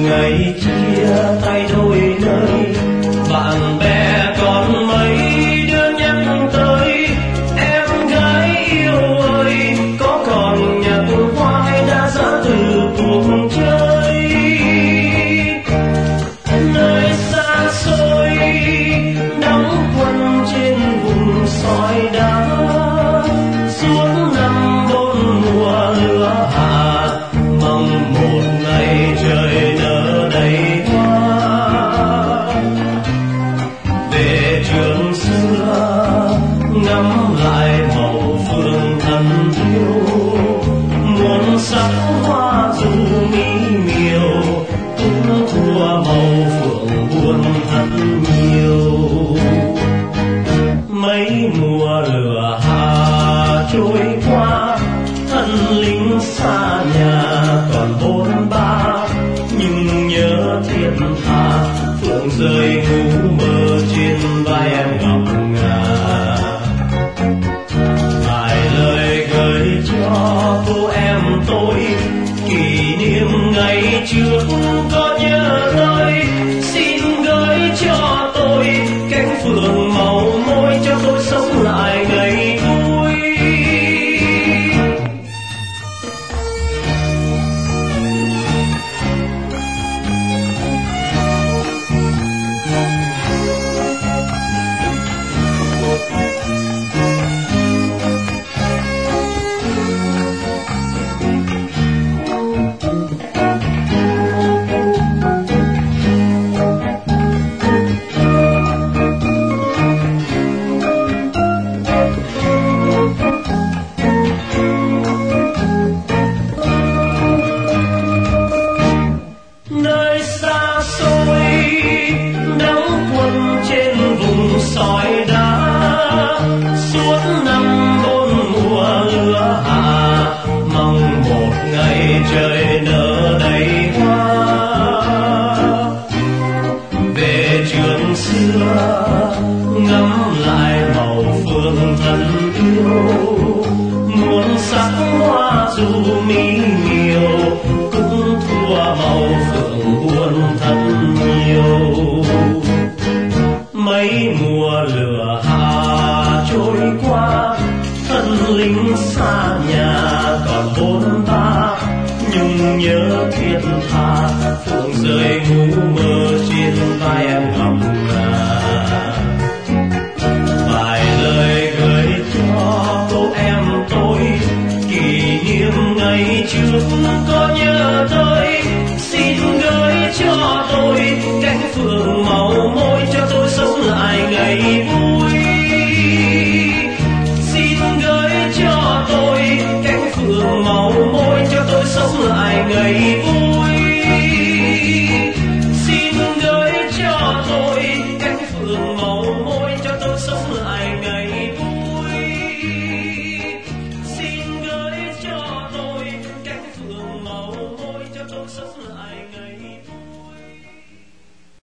ngày chia tay đôi nơi, bạn bè còn mấy đứa nhắc tới em gái yêu ơi, có còn nhặt hoài đã ra từ cuộc chơi. Nơi xa xôi đóng quân trên vùng sỏi đá, suốt năm bốn mùa lửa hạ, mong một ngày trời nở đầy hoa. Về trường xưa ngắm lại màu phượng thân yêu, muôn sắc hoa dù mỹ miều, cũng thua màu phượng buồn thật nhiều. Mấy mùa lửa hạ trôi qua, thân lính xa nhà còn bôn ba, nhưng nhớ thiết tha phượng rơi ngủ mơ trên vai em ngọc ngà. Vài lời gửi cho cô em tôi, kỷ niệm ngày trước có nhớ tới, xin gửi cho tôi cánh phượng màu môi, cho tôi sống lại ngày vui. Nơi xa xôi đóng quân trên vùng sỏi đá, suốt năm bốn mùa lửa hạ, mong một ngày trời nở đầy hoa. Về trường xưa ngắm lại màu phượng thân yêu, muôn sắc hoa dù mỹ miều, cũng thua màu phượng buồn thật nhiều. Mấy mùa lửa hạ trôi qua, thân lính xa nhà còn bôn ba, nhưng nhớ thiết tha phượng rơi ngủ mơ trên vai em ngọc ngà. Vài lời gửi cho cô em tôi, kỷ niệm ngày trước có nhớ tới, xin gửi cho tôi cánh phượng màu môi, cho tôi sống lại ngày vui. Xin gửi cho tôi cánh phượng màu môi, cho tôi sống lại ngày vui. Xin gửi cho tôi cánh phượng màu môi, cho tôi sống lại ngày vui. Xin gửi cho tôi cánh phượng màu môi, cho tôi sống lại